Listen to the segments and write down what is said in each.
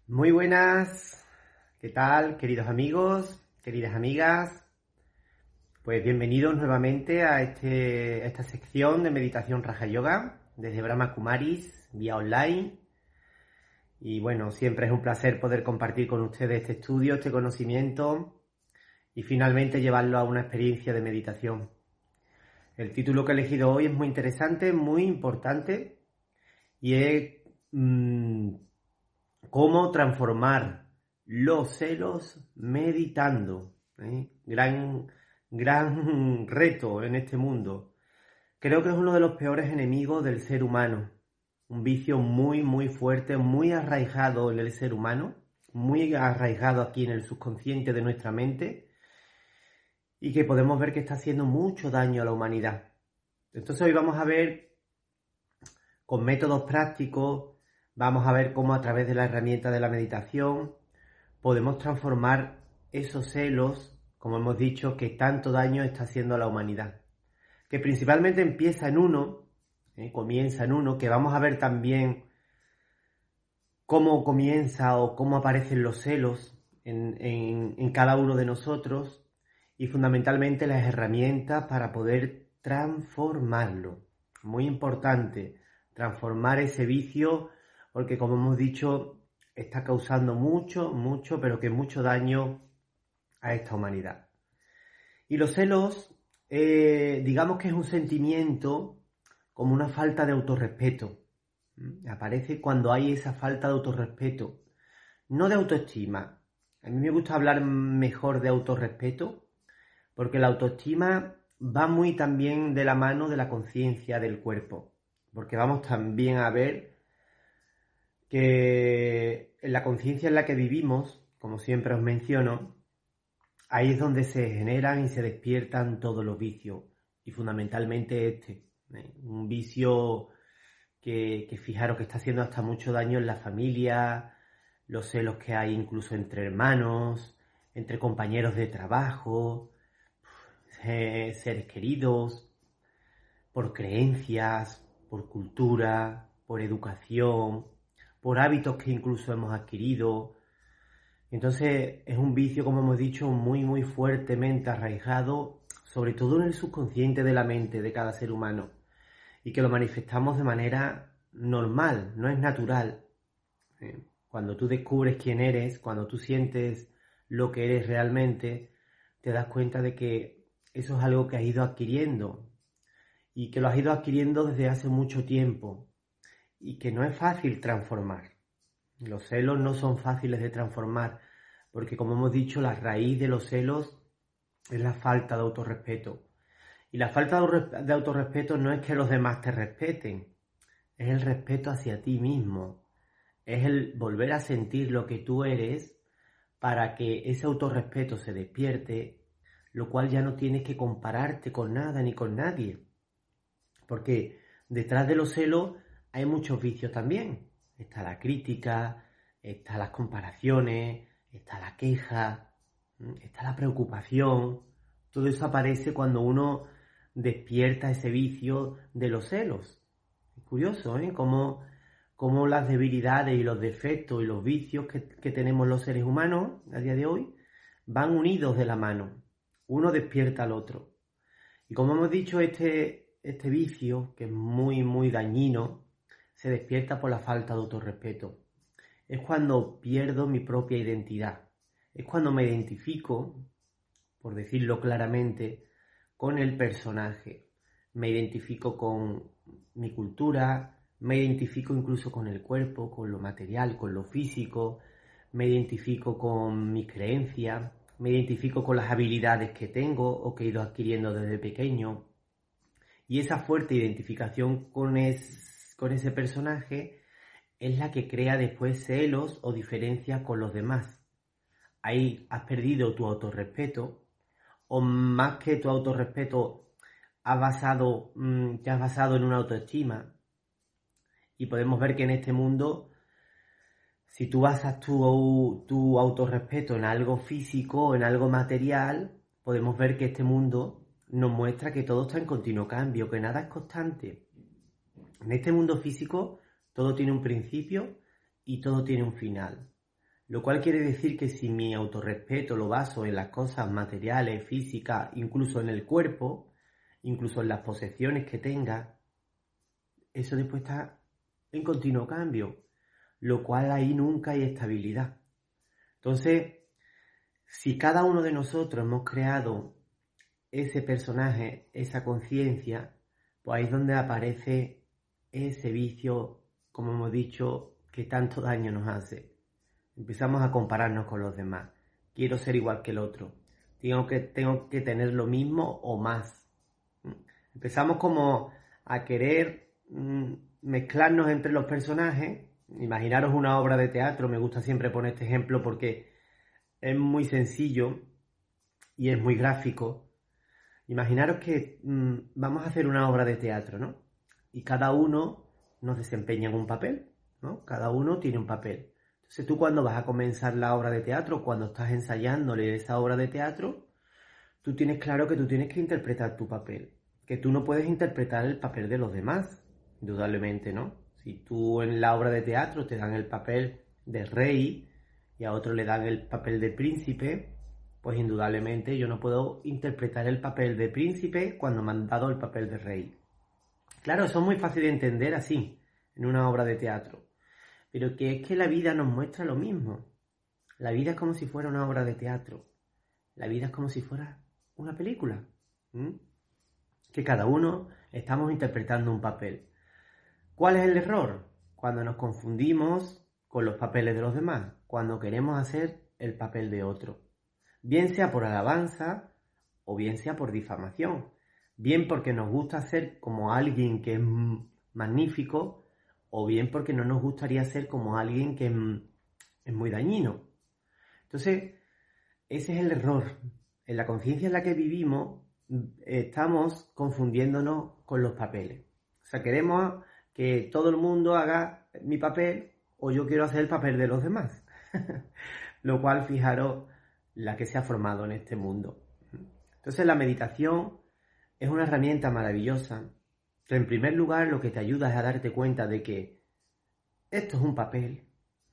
Muy buenas, ¿qué tal, queridos amigos, queridas amigas? Pues bienvenidos nuevamente a esta sección de meditación Raja Yoga desde Brahma Kumaris, vía online. Y bueno, siempre es un placer poder compartir con ustedes este estudio, este conocimiento y finalmente llevarlo a una experiencia de meditación. El título que he elegido hoy es muy interesante, muy importante y es cómo transformar los celos meditando. Gran reto en este mundo. Creo que es uno de los peores enemigos del ser humano. Un vicio muy fuerte, muy arraigado en el ser humano, muy arraigado aquí en el subconsciente de nuestra mente y que podemos ver que está haciendo mucho daño a la humanidad. Entonces hoy vamos a ver con métodos prácticos, vamos a ver cómo a través de la herramienta de la meditación podemos transformar esos celos, como hemos dicho, que tanto daño está haciendo a la humanidad. Que principalmente empieza en uno, comienza en uno, que vamos a ver también cómo comienza o cómo aparecen los celos en cada uno de nosotros y fundamentalmente las herramientas para poder transformarlo. Muy importante, transformar ese vicio porque como hemos dicho está causando mucho, pero que mucho daño a esta humanidad. Y los celos, digamos que es un sentimiento como una falta de autorrespeto. Aparece cuando hay esa falta de autorrespeto, no de autoestima. A mí me gusta hablar mejor de autorrespeto, porque la autoestima va muy también de la mano de la conciencia del cuerpo, porque vamos también a ver que en la conciencia en la que vivimos, como siempre os menciono, ahí es donde se generan y se despiertan todos los vicios, y fundamentalmente un vicio que fijaros que está haciendo hasta mucho daño en la familia, los celos que hay incluso entre hermanos, entre compañeros de trabajo, seres queridos, por creencias, por cultura, por educación, por hábitos que incluso hemos adquirido. Entonces es un vicio, como hemos dicho, muy fuertemente arraigado, sobre todo en el subconsciente de la mente de cada ser humano, y que lo manifestamos de manera normal, no es natural. Cuando tú descubres quién eres, cuando tú sientes lo que eres realmente, te das cuenta de que eso es algo que has ido adquiriendo y que lo has ido adquiriendo desde hace mucho tiempo y que no es fácil transformar. Los celos no son fáciles de transformar porque, como hemos dicho, la raíz de los celos es la falta de autorrespeto. Y la falta de autorrespeto no es que los demás te respeten, es el respeto hacia ti mismo, es el volver a sentir lo que tú eres para que ese autorrespeto se despierte, lo cual ya no tienes que compararte con nada ni con nadie. Porque detrás de los celos hay muchos vicios también. Está la crítica, están las comparaciones, está la queja, está la preocupación. Todo eso aparece cuando uno despierta ese vicio de los celos. Es curioso, Cómo las debilidades y los defectos y los vicios que tenemos los seres humanos a día de hoy van unidos de la mano. Uno despierta al otro. Y como hemos dicho, este vicio, que es muy dañino, se despierta por la falta de autorrespeto. Es cuando pierdo mi propia identidad. Es cuando me identifico, por decirlo claramente, con el personaje. Me identifico con mi cultura, me identifico incluso con el cuerpo, con lo material, con lo físico, me identifico con mis creencias, me identifico con las habilidades que tengo o que he ido adquiriendo desde pequeño. Y esa fuerte identificación con ese personaje es la que crea después celos o diferencias con los demás. Ahí has perdido tu autorrespeto, o más que tu autorrespeto, te has basado en una autoestima. Y podemos ver que en este mundo, si tú basas tu autorrespeto en algo físico, en algo material, podemos ver que este mundo nos muestra que todo está en continuo cambio, que nada es constante. En este mundo físico todo tiene un principio y todo tiene un final. Lo cual quiere decir que si mi autorrespeto lo baso en las cosas materiales, físicas, incluso en el cuerpo, incluso en las posesiones que tenga, eso después está en continuo cambio, lo cual ahí nunca hay estabilidad. Entonces, si cada uno de nosotros hemos creado ese personaje, esa conciencia, pues ahí es donde aparece ese vicio, como hemos dicho, que tanto daño nos hace. Empezamos a compararnos con los demás. Quiero ser igual que el otro. Tengo que tener lo mismo o más. Empezamos como a querer mezclarnos entre los personajes. Imaginaros una obra de teatro. Me gusta siempre poner este ejemplo porque es muy sencillo y es muy gráfico. Imaginaros que vamos a hacer una obra de teatro, ¿no? Y cada uno nos desempeña en un papel, ¿no? Cada uno tiene un papel. Entonces tú cuando vas a comenzar la obra de teatro, cuando estás ensayándole esa obra de teatro, tú tienes claro que tú tienes que interpretar tu papel. Que tú no puedes interpretar el papel de los demás, indudablemente, ¿no? Si tú en la obra de teatro te dan el papel de rey y a otro le dan el papel de príncipe, pues indudablemente yo no puedo interpretar el papel de príncipe cuando me han dado el papel de rey. Claro, eso es muy fácil de entender así, en una obra de teatro. Pero que es que la vida nos muestra lo mismo. La vida es como si fuera una obra de teatro. La vida es como si fuera una película. Que cada uno estamos interpretando un papel. ¿Cuál es el error? Cuando nos confundimos con los papeles de los demás. Cuando queremos hacer el papel de otro. Bien sea por alabanza o bien sea por difamación. Bien porque nos gusta ser como alguien que es magnífico o bien porque no nos gustaría ser como alguien que es muy dañino. Entonces, ese es el error. En la conciencia en la que vivimos estamos confundiéndonos con los papeles. O sea, queremos que todo el mundo haga mi papel o yo quiero hacer el papel de los demás. Lo cual, fijaros, la que se ha formado en este mundo. Entonces, la meditación es una herramienta maravillosa que en primer lugar lo que te ayuda es a darte cuenta de que esto es un papel.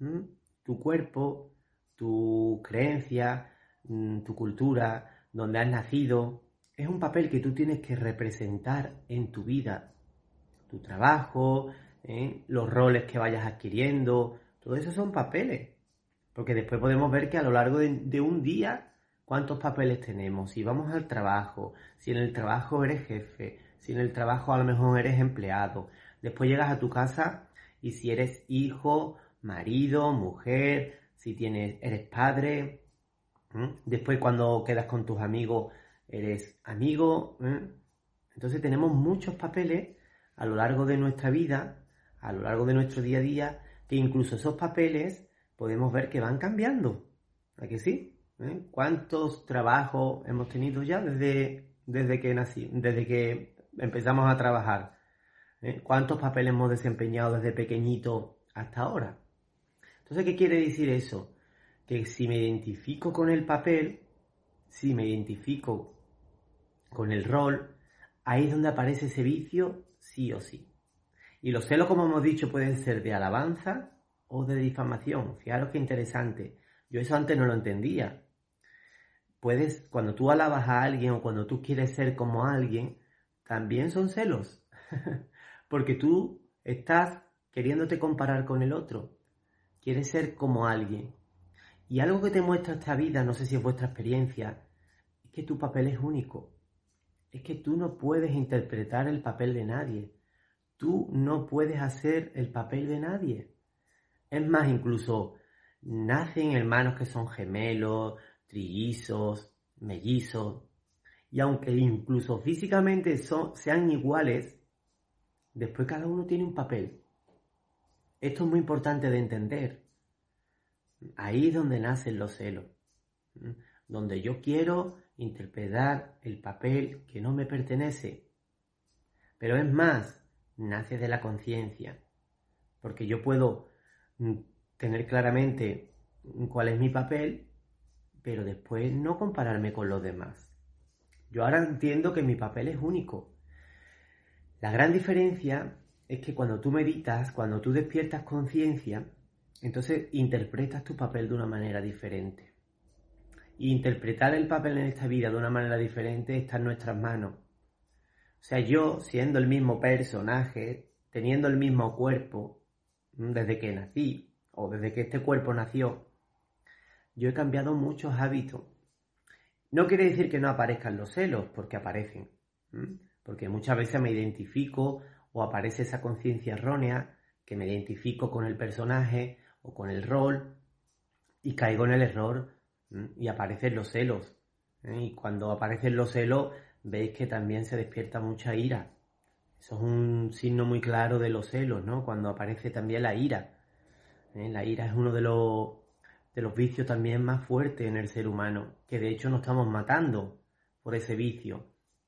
Tu cuerpo, tu creencia, tu cultura, donde has nacido, es un papel que tú tienes que representar en tu vida. Tu trabajo, los roles que vayas adquiriendo, todo eso son papeles. Porque después podemos ver que a lo largo de un día, ¿cuántos papeles tenemos? Si vamos al trabajo, si en el trabajo eres jefe, si en el trabajo a lo mejor eres empleado. Después llegas a tu casa y si eres hijo, marido, mujer, si eres padre. Después cuando quedas con tus amigos, eres amigo. Entonces tenemos muchos papeles a lo largo de nuestra vida, a lo largo de nuestro día a día, que incluso esos papeles podemos ver que van cambiando. ¿A que sí? ¿Cuántos trabajos hemos tenido ya desde que empezamos a trabajar? ¿Cuántos papeles hemos desempeñado desde pequeñito hasta ahora? Entonces, ¿qué quiere decir eso? Que si me identifico con el papel, si me identifico con el rol, ahí es donde aparece ese vicio sí o sí. Y los celos, como hemos dicho, pueden ser de alabanza o de difamación. Fijaros qué interesante. Yo eso antes no lo entendía. Cuando tú alabas a alguien o cuando tú quieres ser como alguien, también son celos. Porque tú estás queriéndote comparar con el otro. Quieres ser como alguien. Y algo que te muestra esta vida, no sé si es vuestra experiencia, es que tu papel es único. Es que tú no puedes interpretar el papel de nadie. Tú no puedes hacer el papel de nadie. Es más, incluso nacen hermanos que son gemelos, trillizos, mellizos. Y aunque incluso físicamente sean iguales, después cada uno tiene un papel. Esto es muy importante de entender. Ahí es donde nacen los celos. Donde yo quiero interpretar el papel que no me pertenece. Pero es más, nace de la conciencia. Porque yo puedo tener claramente cuál es mi papel, pero después no compararme con los demás. Yo ahora entiendo que mi papel es único. La gran diferencia es que cuando tú meditas, cuando tú despiertas conciencia, entonces interpretas tu papel de una manera diferente. Y interpretar el papel en esta vida de una manera diferente está en nuestras manos. O sea, yo, siendo el mismo personaje, teniendo el mismo cuerpo, desde que nací, o desde que este cuerpo nació, yo he cambiado muchos hábitos. No quiere decir que no aparezcan los celos, porque aparecen. Porque muchas veces me identifico o aparece esa conciencia errónea, que me identifico con el personaje o con el rol, y caigo en el error, y aparecen los celos. Y cuando aparecen los celos, veis que también se despierta mucha ira. Eso es un signo muy claro de los celos, ¿no? Cuando aparece también la ira. La ira es uno de los vicios también más fuertes en el ser humano, que de hecho nos estamos matando por ese vicio.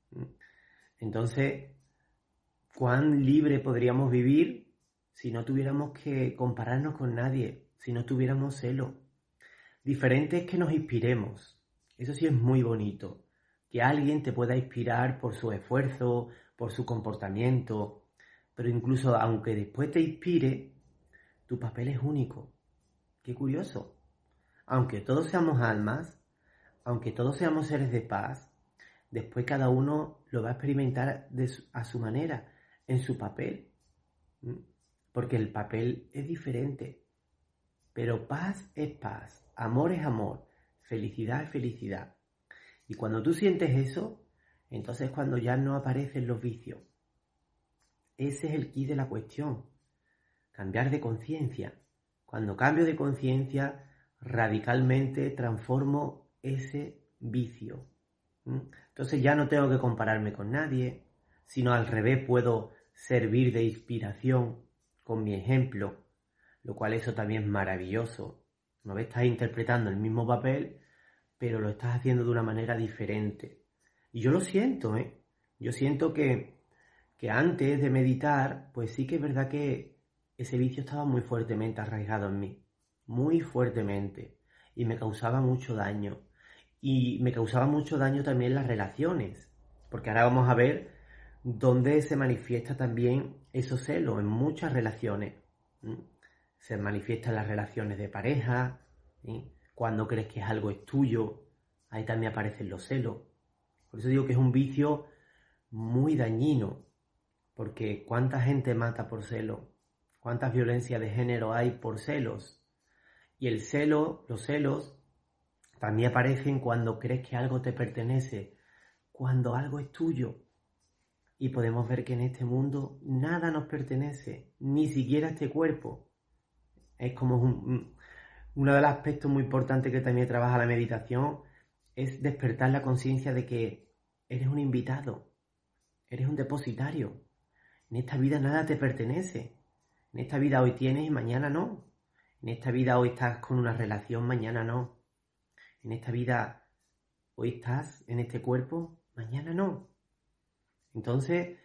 Entonces, ¿cuán libre podríamos vivir si no tuviéramos que compararnos con nadie, si no tuviéramos celo? Diferente es que nos inspiremos. Eso sí es muy bonito. Que alguien te pueda inspirar por su esfuerzo, por su comportamiento. Pero incluso aunque después te inspire, tu papel es único. Qué curioso. Aunque todos seamos almas, aunque todos seamos seres de paz, después cada uno lo va a experimentar a su manera, en su papel. Porque el papel es diferente. Pero paz es paz, amor es amor, felicidad es felicidad. Y cuando tú sientes eso, entonces es cuando ya no aparecen los vicios. Ese es el quid de la cuestión. Cambiar de conciencia. Cuando cambio de conciencia, radicalmente transformo ese vicio. Entonces ya no tengo que compararme con nadie, sino al revés puedo servir de inspiración con mi ejemplo, lo cual eso también es maravilloso. No estás interpretando el mismo papel, pero lo estás haciendo de una manera diferente. Y yo lo siento, Yo siento que antes de meditar, pues sí que es verdad que ese vicio estaba muy fuertemente arraigado en mí. Muy fuertemente. Y me causaba mucho daño. Y me causaba mucho daño también las relaciones. Porque ahora vamos a ver dónde se manifiesta también esos celos en muchas relaciones. Se manifiesta en las relaciones de pareja, cuando crees que algo es tuyo, ahí también aparecen los celos. Por eso digo que es un vicio muy dañino, porque cuánta gente mata por celos, cuántas violencias de género hay por celos. Y el celo, los celos, también aparecen cuando crees que algo te pertenece, cuando algo es tuyo. Y podemos ver que en este mundo nada nos pertenece, ni siquiera este cuerpo. Es como uno de los aspectos muy importantes que también trabaja la meditación, es despertar la conciencia de que eres un invitado, eres un depositario. En esta vida nada te pertenece. En esta vida hoy tienes y mañana no. En esta vida hoy estás con una relación, mañana no. En esta vida hoy estás en este cuerpo, mañana no. Entonces,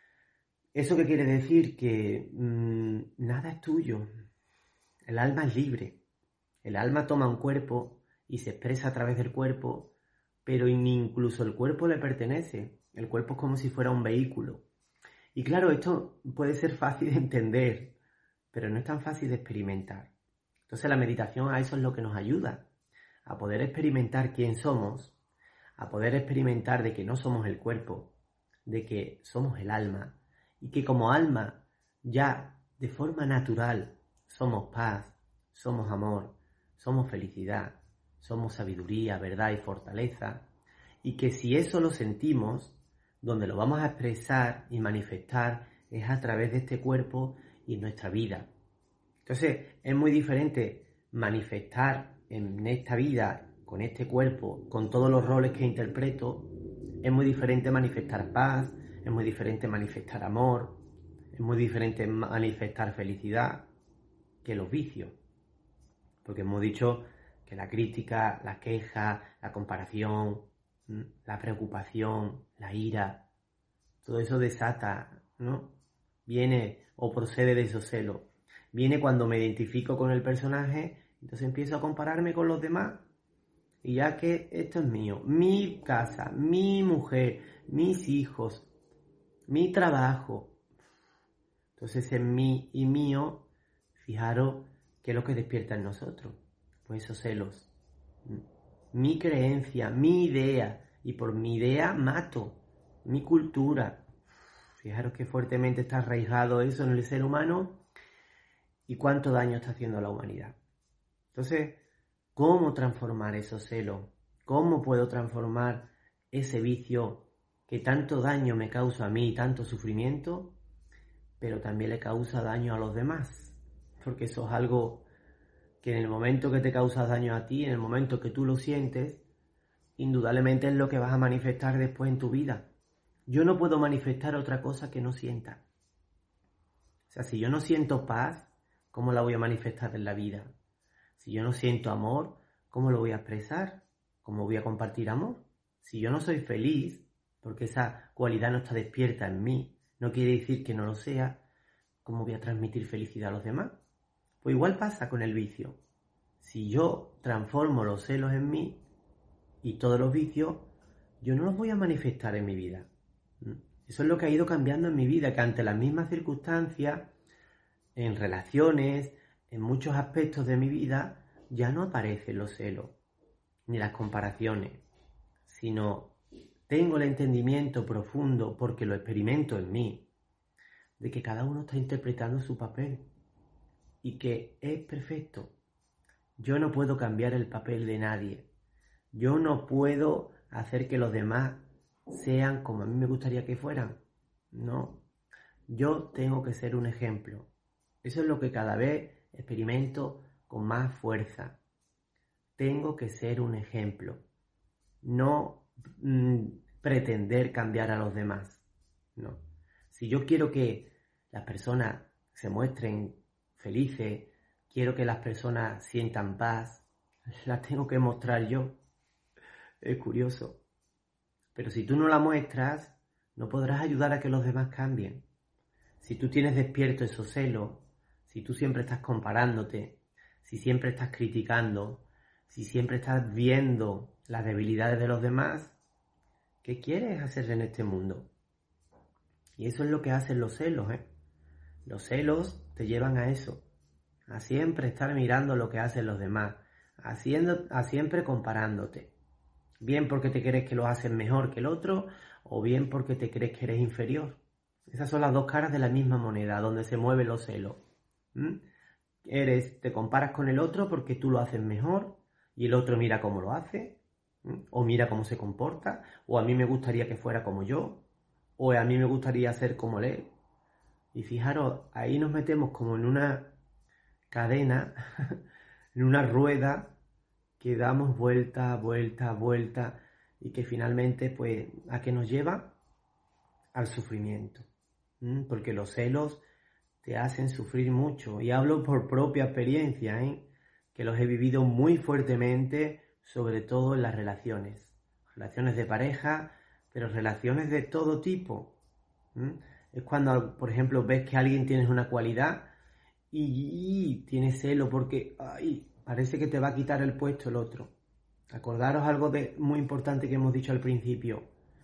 ¿eso qué quiere decir? Que nada es tuyo. El alma es libre. El alma toma un cuerpo y se expresa a través del cuerpo, pero ni incluso el cuerpo le pertenece. El cuerpo es como si fuera un vehículo. Y claro, esto puede ser fácil de entender, pero no es tan fácil de experimentar. Entonces la meditación a eso es lo que nos ayuda, a poder experimentar quién somos, a poder experimentar de que no somos el cuerpo, de que somos el alma, y que como alma ya de forma natural somos paz, somos amor, somos felicidad, somos sabiduría, verdad y fortaleza, y que si eso lo sentimos, donde lo vamos a expresar y manifestar es a través de este cuerpo y en nuestra vida. Entonces es muy diferente manifestar en esta vida, con este cuerpo, con todos los roles que interpreto, es muy diferente manifestar paz, es muy diferente manifestar amor, es muy diferente manifestar felicidad que los vicios. Porque hemos dicho que la crítica, la queja, la comparación, la preocupación, la ira, todo eso desata, ¿no? Viene o procede de esos celos. Viene cuando me identifico con el personaje, entonces empiezo a compararme con los demás. Y ya que esto es mío, mi casa, mi mujer, mis hijos, mi trabajo. Entonces en mí y mío, fijaros ¿Qué es lo que despierta en nosotros? Pues esos celos. Mi creencia, mi idea, y por mi idea mato, mi cultura. Fijaros que fuertemente está arraigado eso en el ser humano y cuánto daño está haciendo a la humanidad. Entonces, ¿cómo transformar esos celos? ¿Cómo puedo transformar ese vicio que tanto daño me causa a mí, tanto sufrimiento, pero también le causa daño a los demás? Porque eso es algo que en el momento que te causa daño a ti, en el momento que tú lo sientes, indudablemente es lo que vas a manifestar después en tu vida. Yo no puedo manifestar otra cosa que no sienta. O sea, si yo no siento paz, ¿cómo la voy a manifestar en la vida? Si yo no siento amor, ¿cómo lo voy a expresar? ¿Cómo voy a compartir amor? Si yo no soy feliz, porque esa cualidad no está despierta en mí, no quiere decir que no lo sea, ¿cómo voy a transmitir felicidad a los demás? Pues igual pasa con el vicio. Si yo transformo los celos en mí y todos los vicios, yo no los voy a manifestar en mi vida. Eso es lo que ha ido cambiando en mi vida, que ante las mismas circunstancias, en relaciones, en muchos aspectos de mi vida, ya no aparecen los celos, ni las comparaciones, sino tengo el entendimiento profundo, porque lo experimento en mí, de que cada uno está interpretando su papel y que es perfecto. Yo no puedo cambiar el papel de nadie. Yo no puedo hacer que los demás sean como a mí me gustaría que fueran. No. Yo tengo que ser un ejemplo. Eso es lo que cada vez experimento con más fuerza. Tengo que ser un ejemplo. No pretender cambiar a los demás. No. Si yo quiero que las personas se muestren felices, quiero que las personas sientan paz, las tengo que mostrar yo. Es curioso. Pero si tú no la muestras, no podrás ayudar a que los demás cambien. Si tú tienes despierto esos celos, si tú siempre estás comparándote, si siempre estás criticando, si siempre estás viendo las debilidades de los demás, ¿qué quieres hacer en este mundo? Y eso es lo que hacen los celos, ¿eh? Los celos te llevan a eso, a siempre estar mirando lo que hacen los demás, a siempre comparándote. Bien porque te crees que lo hacen mejor que el otro, o bien porque te crees que eres inferior. Esas son las dos caras de la misma moneda, donde se mueven los celos. Te comparas con el otro porque tú lo haces mejor, y el otro mira cómo lo hace, o mira cómo se comporta, o a mí me gustaría que fuera como yo, o a mí me gustaría ser como él. Y fijaros, ahí nos metemos como en una cadena, en una rueda, que damos vuelta, vuelta, vuelta, y que finalmente, pues, ¿a qué nos lleva? Al sufrimiento. Porque los celos te hacen sufrir mucho. Y hablo por propia experiencia, que los he vivido muy fuertemente, sobre todo en las relaciones. Relaciones de pareja, pero relaciones de todo tipo. Es cuando, por ejemplo, ves que alguien tiene una cualidad y tienes celo porque parece que te va a quitar el puesto el otro. Acordaros algo muy importante que hemos dicho al principio.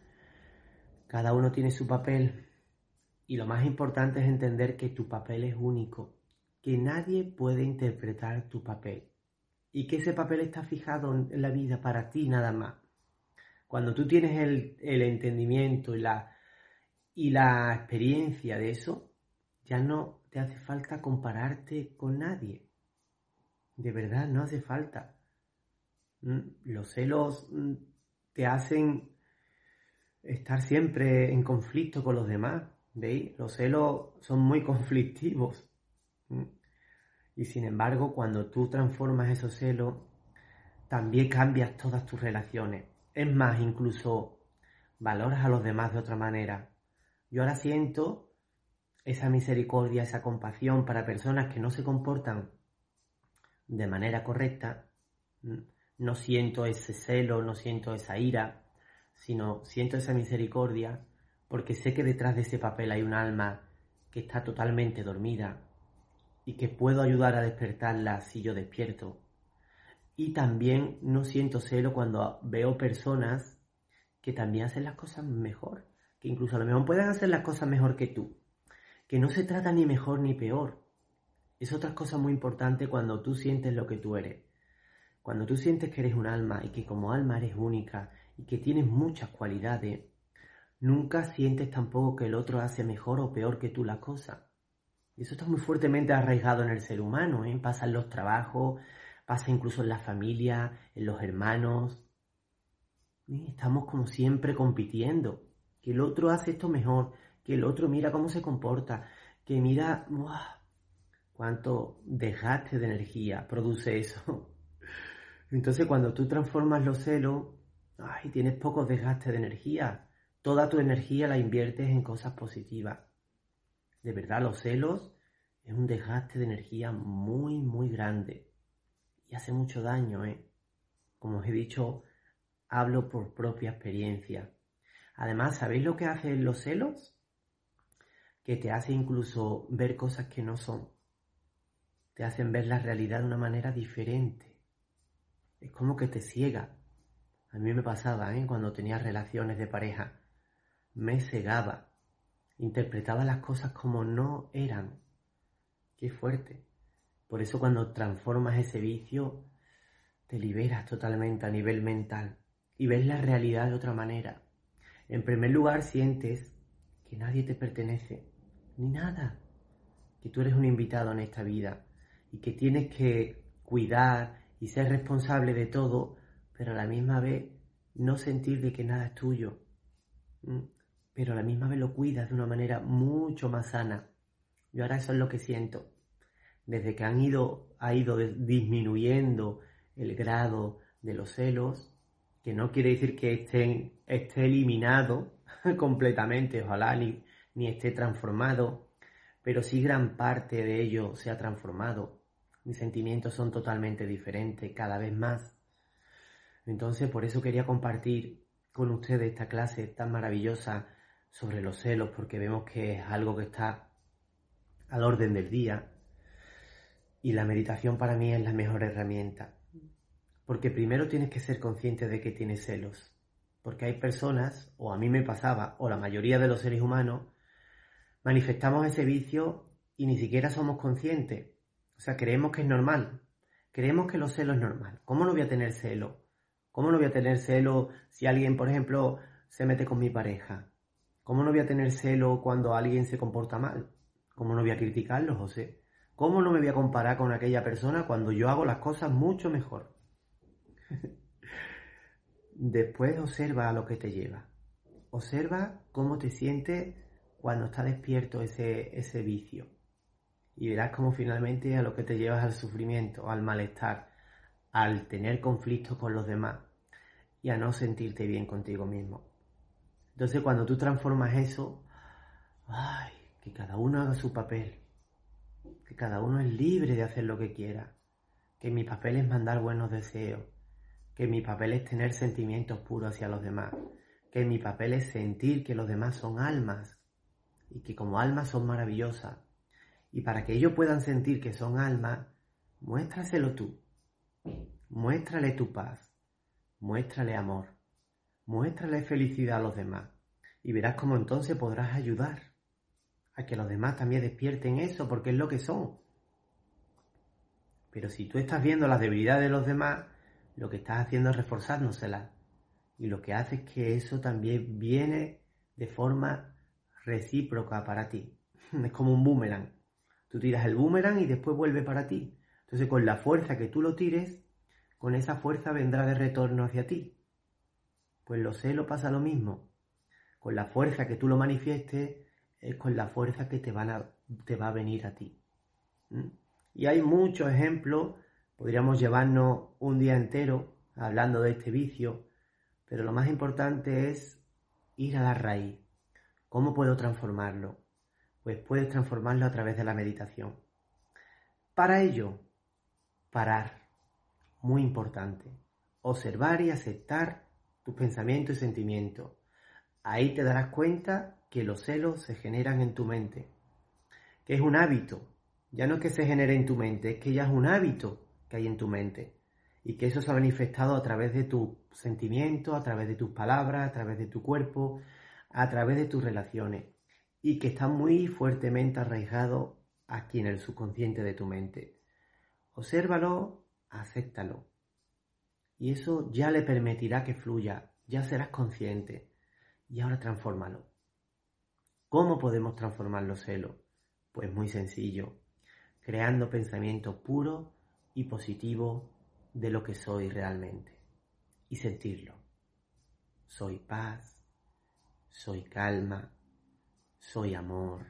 Cada uno tiene su papel y lo más importante es entender que tu papel es único, que nadie puede interpretar tu papel y que ese papel está fijado en la vida para ti nada más. Cuando tú tienes el entendimiento y la experiencia de eso, ya no te hace falta compararte con nadie. De verdad, no hace falta. Los celos te hacen estar siempre en conflicto con los demás, ¿veis? Los celos son muy conflictivos. Y sin embargo, cuando tú transformas esos celos, también cambias todas tus relaciones. Es más, incluso valoras a los demás de otra manera. Yo ahora siento esa misericordia, esa compasión para personas que no se comportan de manera correcta. No siento ese celo, no siento esa ira, sino siento esa misericordia porque sé que detrás de ese papel hay un alma que está totalmente dormida y que puedo ayudar a despertarla si yo despierto. Y también no siento celo cuando veo personas que también hacen las cosas mejor, que incluso a lo mejor pueden hacer las cosas mejor que tú, que no se trata ni mejor ni peor, Es otra cosa muy importante cuando tú sientes lo que tú eres. Cuando tú sientes que eres un alma y que como alma eres única y que tienes muchas cualidades, nunca sientes tampoco que el otro hace mejor o peor que tú las cosas. Y eso está muy fuertemente arraigado en el ser humano, ¿eh? Pasa en los trabajos, pasa incluso en la familia, en los hermanos. Estamos como siempre compitiendo. Que el otro hace esto mejor, que el otro mira cómo se comporta, que mira, ¡buah! Cuánto desgaste de energía produce eso. Entonces cuando tú transformas los celos, ay, tienes poco desgaste de energía. Toda tu energía la inviertes en cosas positivas. De verdad, los celos es un desgaste de energía muy, muy grande. Y hace mucho daño, ¿eh? Como os he dicho, hablo por propia experiencia. Además, ¿sabéis lo que hacen los celos? Que te hace incluso ver cosas que no son. Te hacen ver la realidad de una manera diferente. Es como que te ciega. A mí me pasaba, ¿eh? Cuando tenía relaciones de pareja. Me cegaba. Interpretaba las cosas como no eran. Qué fuerte. Por eso cuando transformas ese vicio, te liberas totalmente a nivel mental y ves la realidad de otra manera. En primer lugar, sientes que nadie te pertenece, ni nada. Que tú eres un invitado en esta vida y que tienes que cuidar y ser responsable de todo, pero a la misma vez no sentir de que nada es tuyo. Pero a la misma vez lo cuidas de una manera mucho más sana. Yo ahora eso es lo que siento. Desde que ha ido disminuyendo el grado de los celos, que no quiere decir que esté eliminado completamente, ojalá ni esté transformado, pero sí gran parte de ello se ha transformado. Mis sentimientos son totalmente diferentes, cada vez más. Entonces, por eso quería compartir con ustedes esta clase tan maravillosa sobre los celos, porque vemos que es algo que está al orden del día. Y la meditación para mí es la mejor herramienta. Porque primero tienes que ser consciente de que tienes celos. Porque hay personas, o a mí me pasaba, o la mayoría de los seres humanos, manifestamos ese vicio y ni siquiera somos conscientes. O sea, creemos que es normal. Creemos que los celos es normal. ¿Cómo no voy a tener celos? ¿Cómo no voy a tener celos si alguien, por ejemplo, se mete con mi pareja? ¿Cómo no voy a tener celos cuando alguien se comporta mal? ¿Cómo no voy a criticarlo, José? ¿Cómo no me voy a comparar con aquella persona cuando yo hago las cosas mucho mejor? Después observa a lo que te lleva. Observa cómo te sientes cuando está despierto ese vicio. Y verás cómo finalmente a lo que te llevas al sufrimiento, al malestar, al tener conflictos con los demás y a no sentirte bien contigo mismo. Entonces cuando tú transformas eso, ¡ay! Que cada uno haga su papel. Que cada uno es libre de hacer lo que quiera. Que mi papel es mandar buenos deseos. Que mi papel es tener sentimientos puros hacia los demás. Que mi papel es sentir que los demás son almas. Y que como almas son maravillosas. Y para que ellos puedan sentir que son almas, muéstraselo tú. Muéstrale tu paz. Muéstrale amor. Muéstrale felicidad a los demás. Y verás cómo entonces podrás ayudar a que los demás también despierten eso, porque es lo que son. Pero si tú estás viendo las debilidades de los demás, lo que estás haciendo es reforzárnoselas. Y lo que hace es que eso también viene de forma recíproca para ti. Es como un boomerang. Tú tiras el boomerang y después vuelve para ti. Entonces con la fuerza que tú lo tires, con esa fuerza vendrá de retorno hacia ti. Pues los celos pasa lo mismo. Con la fuerza que tú lo manifiestes, es con la fuerza que te va a venir a ti. Y hay muchos ejemplos, podríamos llevarnos un día entero hablando de este vicio, pero lo más importante es ir a la raíz. ¿Cómo puedo transformarlo? Pues puedes transformarlo a través de la meditación. Para ello, parar, muy importante. Observar y aceptar tus pensamientos y sentimientos. Ahí te darás cuenta que los celos se generan en tu mente, que es un hábito. Ya no es que se genere en tu mente, es que ya es un hábito que hay en tu mente. Y que eso se ha manifestado a través de tus sentimientos, a través de tus palabras, a través de tu cuerpo, a través de tus relaciones. Y que está muy fuertemente arraigado aquí en el subconsciente de tu mente. Obsérvalo, acéptalo. Y eso ya le permitirá que fluya, ya serás consciente. Y ahora transfórmalo. ¿Cómo podemos transformar los celos? Pues muy sencillo, creando pensamientos puros y positivos de lo que soy realmente. Y sentirlo. Soy paz, soy calma, soy amor,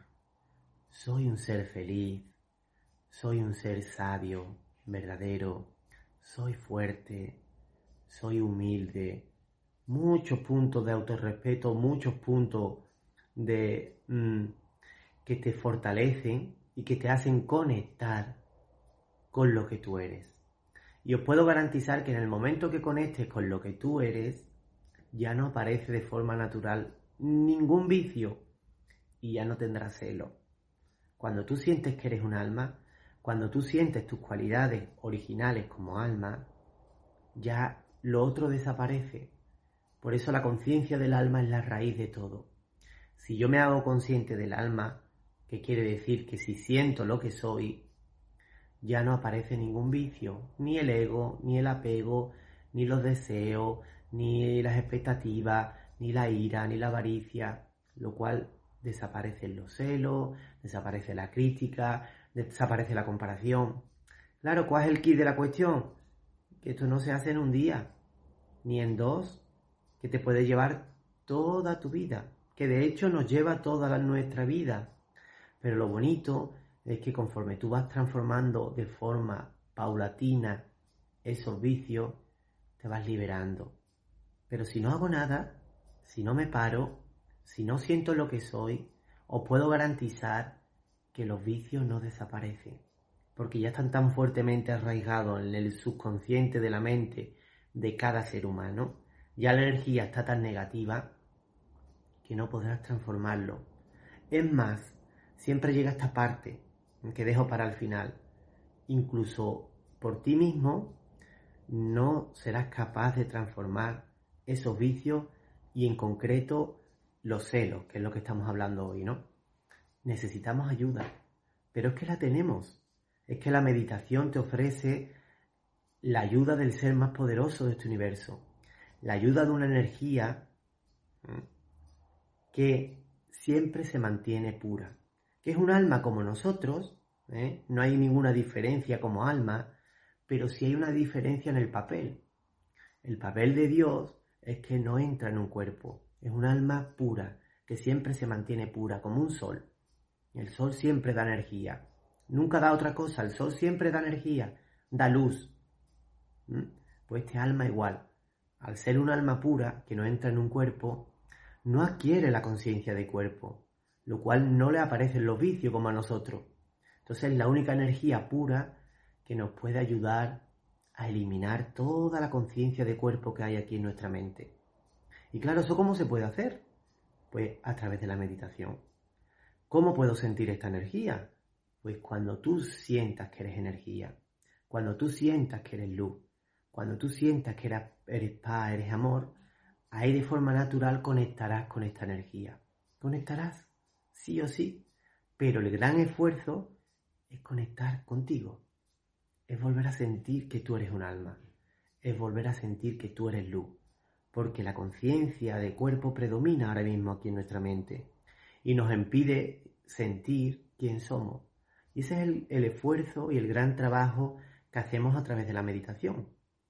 soy un ser feliz, soy un ser sabio, verdadero, soy fuerte, soy humilde. Muchos puntos de autorrespeto, muchos puntos de que te fortalecen y que te hacen conectar con lo que tú eres. Y os puedo garantizar que en el momento que conectes con lo que tú eres, ya no aparece de forma natural ningún vicio y ya no tendrás celo. Cuando tú sientes que eres un alma, cuando tú sientes tus cualidades originales como alma, ya lo otro desaparece. Por eso la conciencia del alma es la raíz de todo. Si yo me hago consciente del alma, que quiere decir que si siento lo que soy, ya no aparece ningún vicio, ni el ego, ni el apego, ni los deseos, ni las expectativas, ni la ira, ni la avaricia, lo cual desaparecen los celos, desaparece la crítica, desaparece la comparación. Claro, ¿cuál es el quid de la cuestión? Que esto no se hace en un día, ni en dos, que te puede llevar toda tu vida, que de hecho nos lleva toda nuestra vida. Pero lo bonito es que conforme tú vas transformando de forma paulatina esos vicios, te vas liberando. Pero si no hago nada, si no me paro, si no siento lo que soy, os puedo garantizar que los vicios no desaparecen. Porque ya están tan fuertemente arraigados en el subconsciente de la mente de cada ser humano, ya la energía está tan negativa que no podrás transformarlo. Es más, siempre llega esta parte que dejo para el final. Incluso por ti mismo no serás capaz de transformar esos vicios y en concreto los celos, que es lo que estamos hablando hoy, ¿no? Necesitamos ayuda, pero es que la tenemos. Es que la meditación te ofrece la ayuda del ser más poderoso de este universo, la ayuda de una energía que siempre se mantiene pura, que es un alma como nosotros, no hay ninguna diferencia como alma, pero sí hay una diferencia en el papel. El papel de Dios es que no entra en un cuerpo, es un alma pura, que siempre se mantiene pura, como un sol. El sol siempre da energía, nunca da otra cosa, el sol siempre da energía, da luz. Pues este alma igual, al ser un alma pura que no entra en un cuerpo, no adquiere la conciencia de cuerpo, lo cual no le aparecen los vicios como a nosotros. Entonces es la única energía pura que nos puede ayudar a eliminar toda la conciencia de cuerpo que hay aquí en nuestra mente. Y claro, ¿eso cómo se puede hacer? Pues a través de la meditación. ¿Cómo puedo sentir esta energía? Pues cuando tú sientas que eres energía, cuando tú sientas que eres luz, cuando tú sientas que eres paz, eres amor, ahí de forma natural conectarás con esta energía. Conectarás, sí o sí, pero el gran esfuerzo es conectar contigo. Es volver a sentir que tú eres un alma. Es volver a sentir que tú eres luz. Porque la conciencia de cuerpo predomina ahora mismo aquí en nuestra mente y nos impide sentir quién somos. Y ese es el esfuerzo y el gran trabajo que hacemos a través de la meditación.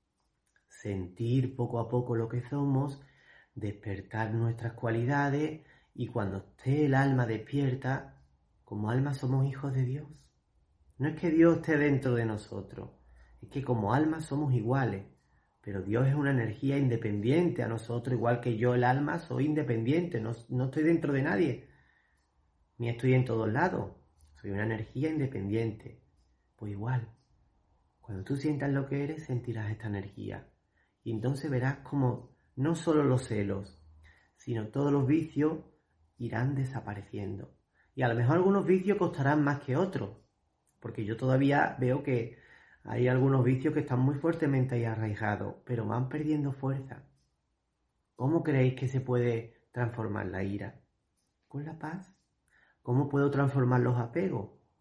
Sentir poco a poco lo que somos, despertar nuestras cualidades y cuando esté el alma despierta, como alma somos hijos de Dios. No es que Dios esté dentro de nosotros, es que como alma somos iguales, pero Dios es una energía independiente a nosotros, igual que yo el alma soy independiente, no estoy dentro de nadie, ni estoy en todos lados, soy una energía independiente. Pues igual, cuando tú sientas lo que eres, sentirás esta energía. Y entonces verás como no solo los celos, sino todos los vicios irán desapareciendo. Y a lo mejor algunos vicios costarán más que otros, porque yo todavía veo que hay algunos vicios que están muy fuertemente ahí arraigados, pero van perdiendo fuerza. ¿Cómo creéis que se puede transformar la ira? Con la paz. ¿Cómo puedo transformar los apegos?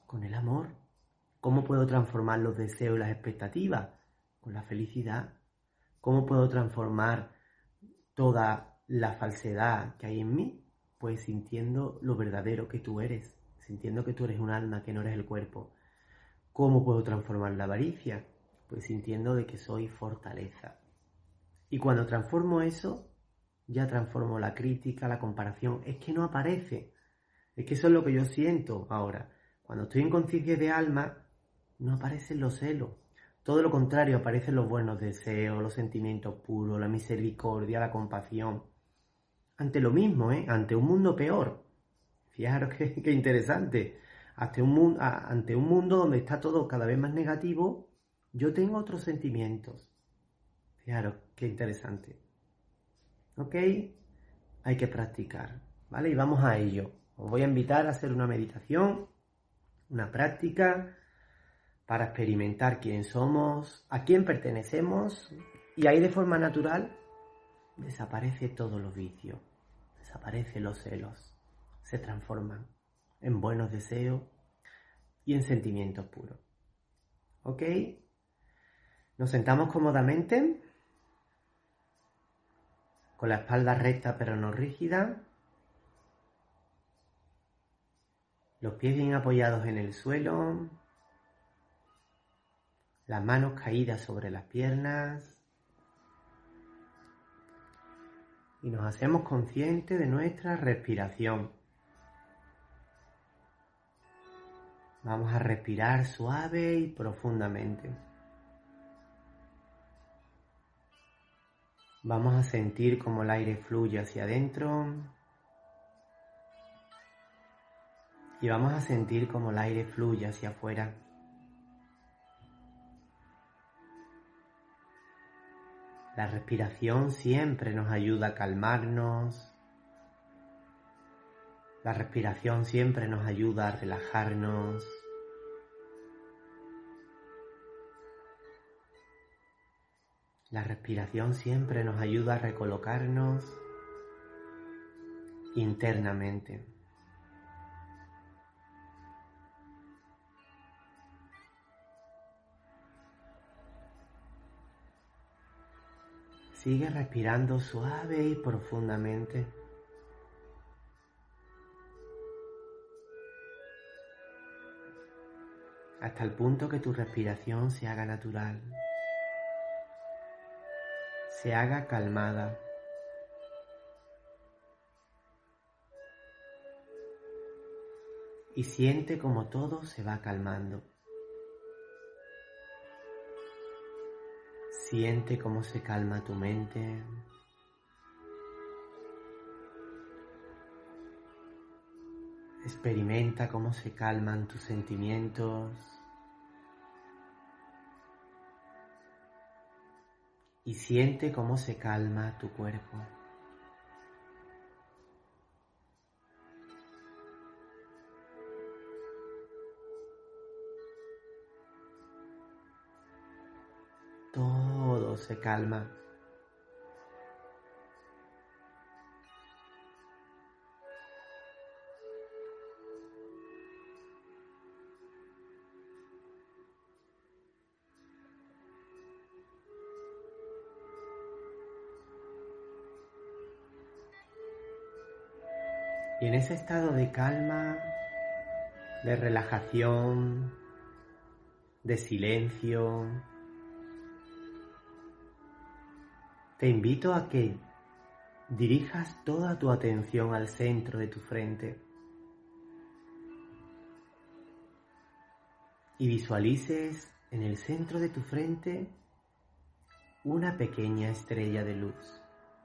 Con el amor. ¿Cómo puedo transformar los deseos y las expectativas? Con la felicidad. ¿Cómo puedo transformar toda la falsedad que hay en mí? Pues sintiendo lo verdadero que tú eres, sintiendo que tú eres un alma, que no eres el cuerpo. ¿Cómo puedo transformar la avaricia? Pues sintiendo de que soy fortaleza. Y cuando transformo eso, ya transformo la crítica, la comparación. Es que no aparece. Es que eso es lo que yo siento ahora. Cuando estoy en conciencia de alma, no aparecen los celos. Todo lo contrario, aparecen los buenos deseos, los sentimientos puros, la misericordia, la compasión. Ante lo mismo, ante un mundo peor. Fijaros qué interesante. Ante un mundo donde está todo cada vez más negativo, yo tengo otros sentimientos. Fijaros qué interesante. ¿Ok? Hay que practicar, ¿vale? Y vamos a ello. Os voy a invitar a hacer una meditación, una práctica para experimentar quién somos, a quién pertenecemos, y ahí de forma natural desaparece todos los vicios, desaparecen los celos, se transforman en buenos deseos y en sentimientos puros. ¿Ok? Nos sentamos cómodamente, con la espalda recta pero no rígida, los pies bien apoyados en el suelo, las manos caídas sobre las piernas, y nos hacemos conscientes de nuestra respiración. Vamos a respirar suave y profundamente. Vamos a sentir cómo el aire fluye hacia adentro y vamos a sentir cómo el aire fluye hacia afuera. La respiración siempre nos ayuda a calmarnos. La respiración siempre nos ayuda a relajarnos. La respiración siempre nos ayuda a recolocarnos internamente. Sigue respirando suave y profundamente. Hasta el punto que tu respiración se haga natural, se haga calmada. Y siente como todo se va calmando. Siente cómo se calma tu mente. Experimenta cómo se calman tus sentimientos. Y siente cómo se calma tu cuerpo. Todo se calma. Y en ese estado de calma, de relajación, de silencio, te invito a que dirijas toda tu atención al centro de tu frente y visualices en el centro de tu frente una pequeña estrella de luz,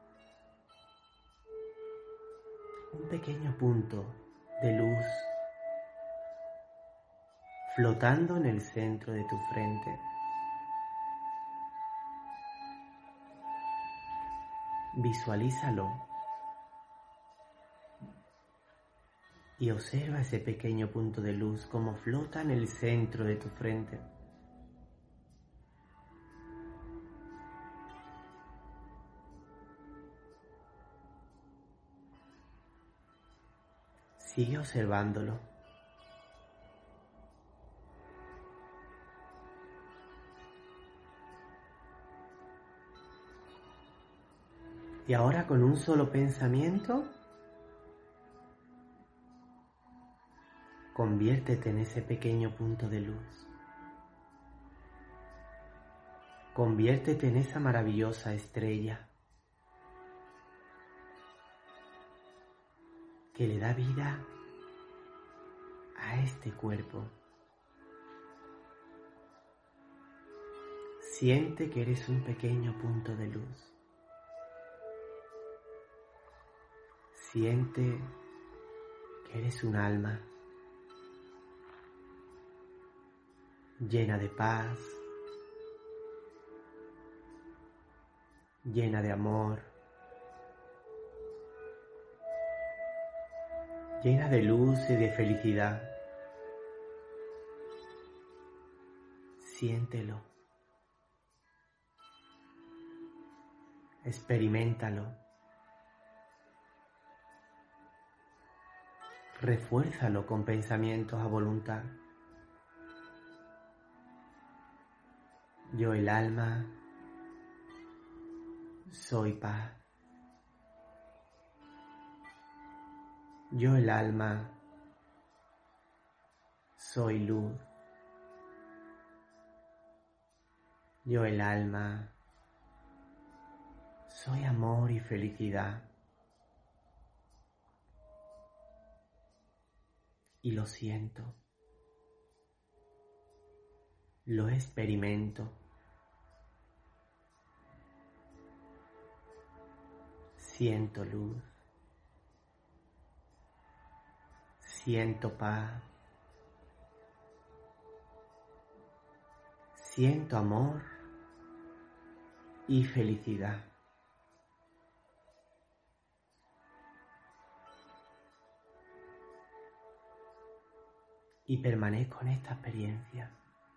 un pequeño punto de luz flotando en el centro de tu frente. Visualízalo y observa ese pequeño punto de luz como flota en el centro de tu frente. Sigue observándolo. Y ahora con un solo pensamiento, conviértete en ese pequeño punto de luz. Conviértete en esa maravillosa estrella que le da vida a este cuerpo. Siente que eres un pequeño punto de luz. Siente que eres un alma llena de paz, llena de amor, llena de luz y de felicidad. Siéntelo, experiméntalo, refuérzalo con pensamientos a voluntad. Yo, el alma, soy paz. Yo, el alma, soy luz. Yo, el alma, soy amor y felicidad. Y lo siento. Lo experimento. Siento luz. Siento paz. Siento amor y felicidad. Y permanezco en esta experiencia.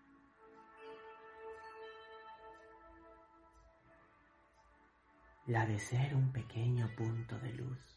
La de ser un pequeño punto de luz.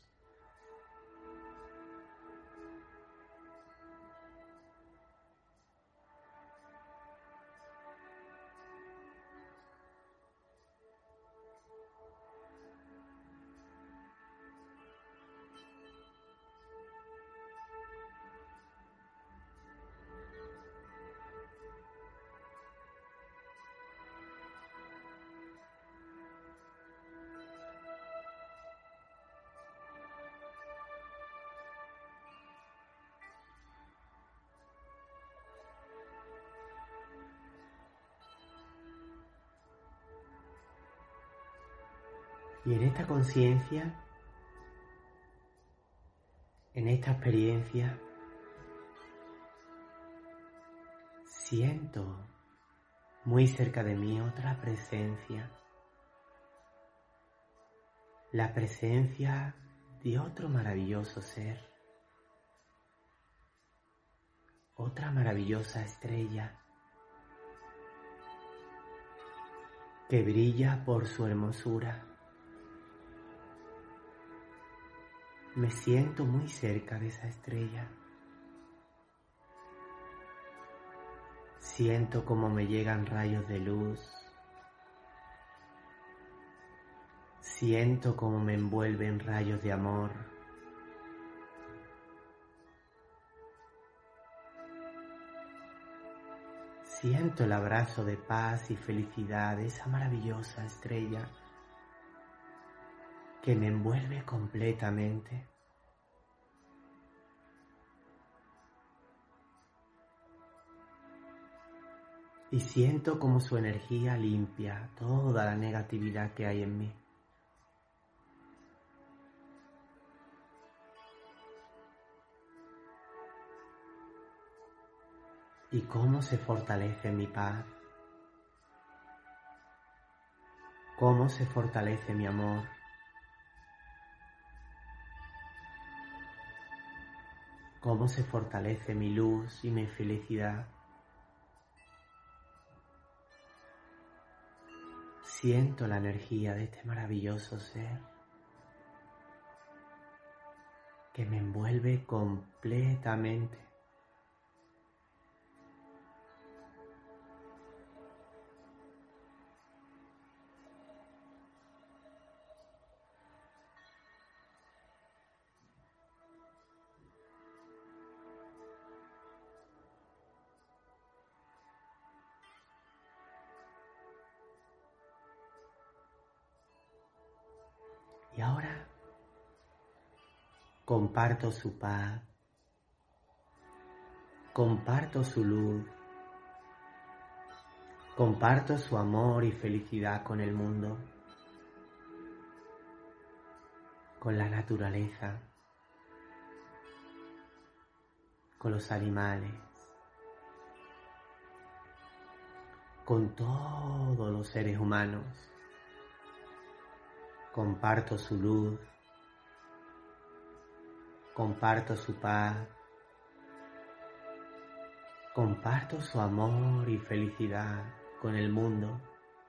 Y en esta conciencia, en esta experiencia, siento muy cerca de mí otra presencia. La presencia de otro maravilloso ser. Otra maravillosa estrella que brilla por su hermosura. Me siento muy cerca de esa estrella. Siento cómo me llegan rayos de luz. Siento cómo me envuelven rayos de amor. Siento el abrazo de paz y felicidad de esa maravillosa estrella que me envuelve completamente. Y siento como su energía limpia toda la negatividad que hay en mí. Y cómo se fortalece mi paz. Cómo se fortalece mi amor. Cómo se fortalece mi luz y mi felicidad. Siento la energía de este maravilloso ser que me envuelve completamente. Y ahora comparto su paz, comparto su luz, comparto su amor y felicidad con el mundo, con la naturaleza, con los animales, con todos los seres humanos. Comparto su luz, comparto su paz, comparto su amor y felicidad con el mundo.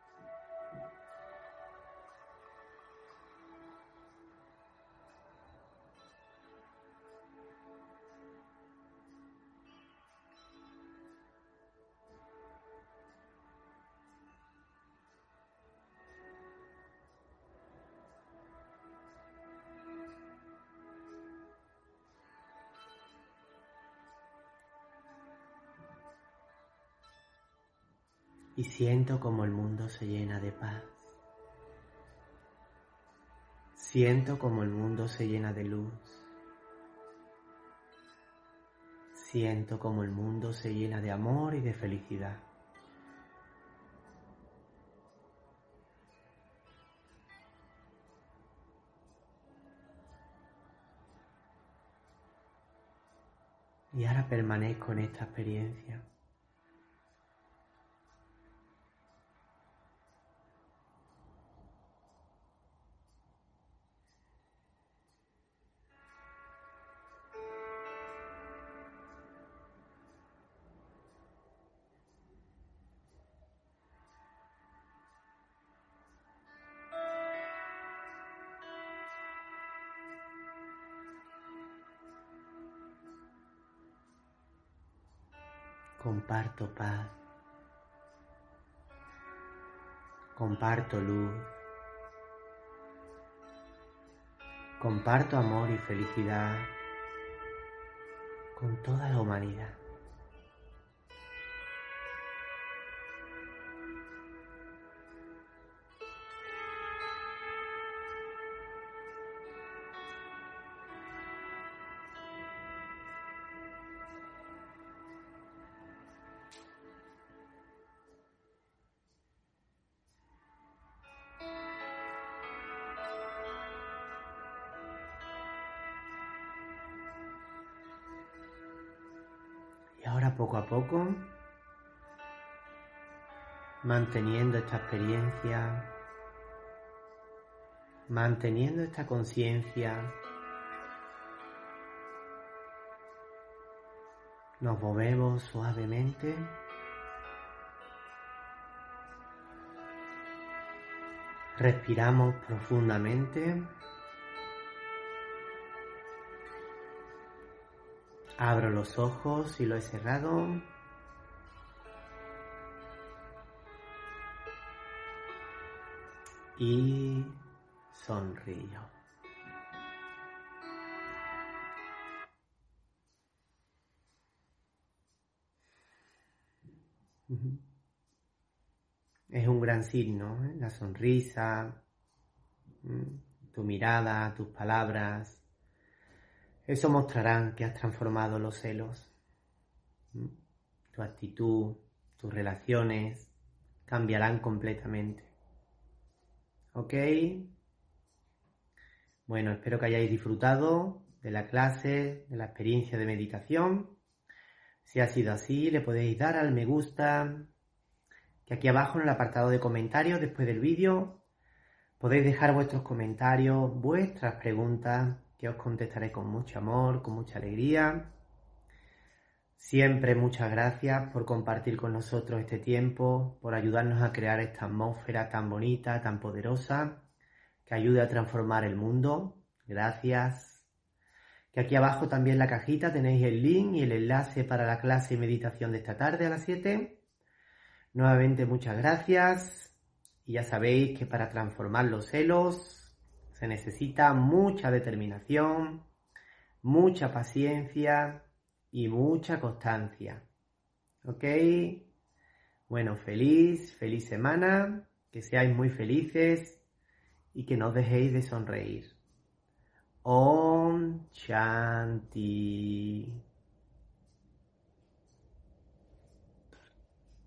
Y siento como el mundo se llena de paz. Siento como el mundo se llena de luz. Siento como el mundo se llena de amor y de felicidad. Y ahora permanezco en esta experiencia. Comparto paz, comparto luz, comparto amor y felicidad con toda la humanidad. Y ahora poco a poco, manteniendo esta experiencia, manteniendo esta conciencia, nos movemos suavemente respiramos profundamente. Abro los ojos y lo he cerrado. Y sonrío. Es un gran signo, ¿eh? La sonrisa, tu mirada, tus palabras. Eso mostrará que has transformado los celos. Tu actitud, tus relaciones cambiarán completamente. ¿Ok? Bueno, espero que hayáis disfrutado de la clase, de la experiencia de meditación. Si ha sido así, le podéis dar al me gusta, que aquí abajo en el apartado de comentarios, después del vídeo, podéis dejar vuestros comentarios, vuestras preguntas, que os contestaré con mucho amor, con mucha alegría. Siempre muchas gracias por compartir con nosotros este tiempo, por ayudarnos a crear esta atmósfera tan bonita, tan poderosa, que ayude a transformar el mundo. Gracias. Que aquí abajo también en la cajita tenéis el link y el enlace para la clase de meditación de esta tarde a las 7. Nuevamente muchas gracias. Y ya sabéis que para transformar los celos se necesita mucha determinación, mucha paciencia y mucha constancia. ¿Ok? Bueno, feliz semana, que seáis muy felices y que no dejéis de sonreír. Om Shanti.